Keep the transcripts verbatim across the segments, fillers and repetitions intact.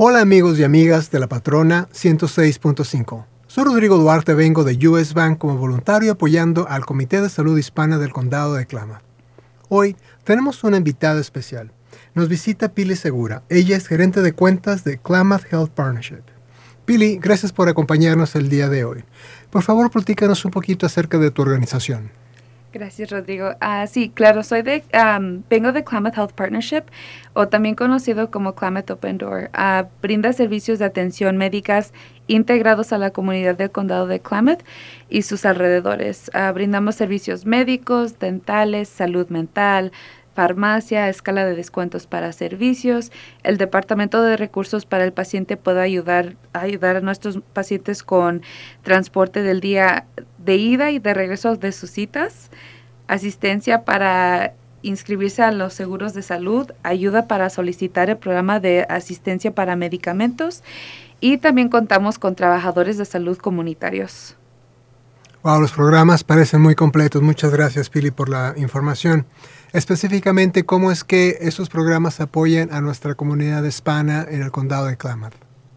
Hola amigos y amigas de la Patrona ciento seis punto cinco. Soy Rodrigo Duarte, vengo de U S Bank como voluntario apoyando al Comité de Salud Hispana del Condado de Klamath. Hoy tenemos una invitada especial. Nos visita Pili Segura. Ella es gerente de cuentas de Klamath Health Partnership. Pili, gracias por acompañarnos el día de hoy. Por favor, platícanos un poquito acerca de tu organización. Gracias, Rodrigo. Uh, sí, claro, soy de, um, vengo de Klamath Health Partnership, o también conocido como Klamath Open Door. Uh, brinda servicios de atención médicas integrados a la comunidad del condado de Klamath y sus alrededores. Uh, brindamos servicios médicos, dentales, salud mental, farmacia, escala de descuentos para servicios. El Departamento de Recursos para el Paciente puede ayudar, ayudar a nuestros pacientes con transporte del día de ida y de regreso de sus citas, asistencia para inscribirse a los seguros de salud, ayuda para solicitar el programa de asistencia para medicamentos y también contamos con trabajadores de salud comunitarios. Wow, los programas parecen muy completos. Muchas gracias, Pili, por la información. Específicamente, ¿cómo es que esos programas apoyan a nuestra comunidad hispana en el condado de Klamath?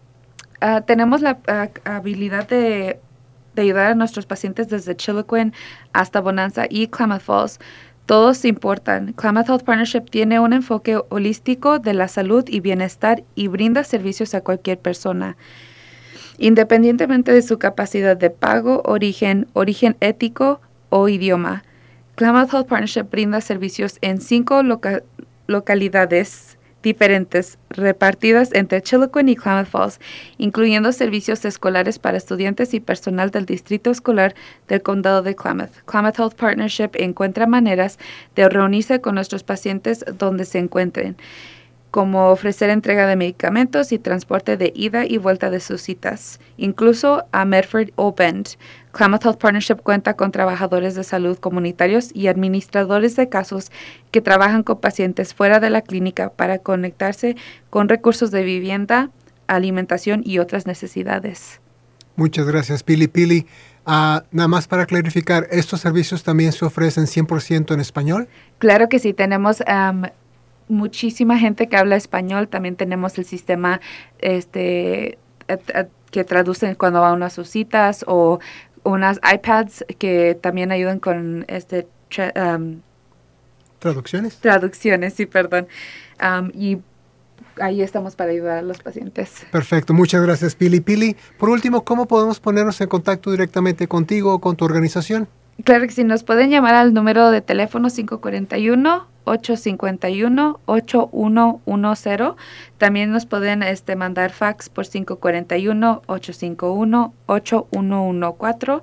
Uh, tenemos la uh, habilidad de, de ayudar a nuestros pacientes desde Chiloquin hasta Bonanza y Klamath Falls. Todos importan. Klamath Health Partnership tiene un enfoque holístico de la salud y bienestar y brinda servicios a cualquier persona, independientemente de su capacidad de pago, origen, origen ético o idioma. Klamath Health Partnership brinda servicios en cinco loca localidades diferentes repartidas entre Chiloquin y Klamath Falls, incluyendo servicios escolares para estudiantes y personal del distrito escolar del condado de Klamath. Klamath Health Partnership encuentra maneras de reunirse con nuestros pacientes donde se encuentren, como ofrecer entrega de medicamentos y transporte de ida y vuelta de sus citas, incluso a Medford o Bend. Klamath Health Partnership cuenta con trabajadores de salud comunitarios y administradores de casos que trabajan con pacientes fuera de la clínica para conectarse con recursos de vivienda, alimentación y otras necesidades. Muchas gracias, Pili. Pili, uh, nada más para clarificar, ¿estos servicios también se ofrecen cien por ciento en español? Claro que sí, tenemos Um, muchísima gente que habla español. También tenemos el sistema este, que traducen cuando van a sus citas, o unas iPads que también ayudan con este tra um, traducciones. Traducciones, sí, perdón. Um, y ahí estamos para ayudar a los pacientes. Perfecto, muchas gracias, Pili. Pili, por último, ¿cómo podemos ponernos en contacto directamente contigo o con tu organización? Claro que sí, nos pueden llamar al número de teléfono cinco cuatro uno, ocho cinco uno, ocho uno uno cero. También nos pueden este, mandar fax por cinco cuatro uno, ocho cinco uno, ocho uno uno cuatro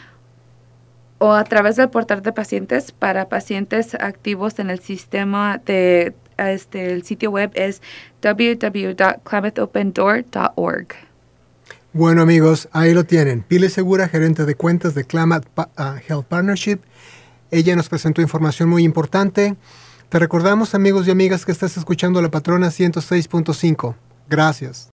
o a través del portal de pacientes para pacientes activos en el sistema de este, el sitio web es w w w punto klamath open door punto org. Bueno, amigos, ahí lo tienen. Pili Segura, gerente de cuentas de Klamath uh, Health Partnership. Ella nos presentó información muy importante. Te recordamos, amigos y amigas, que estás escuchando La Patrona ciento seis punto cinco. Gracias.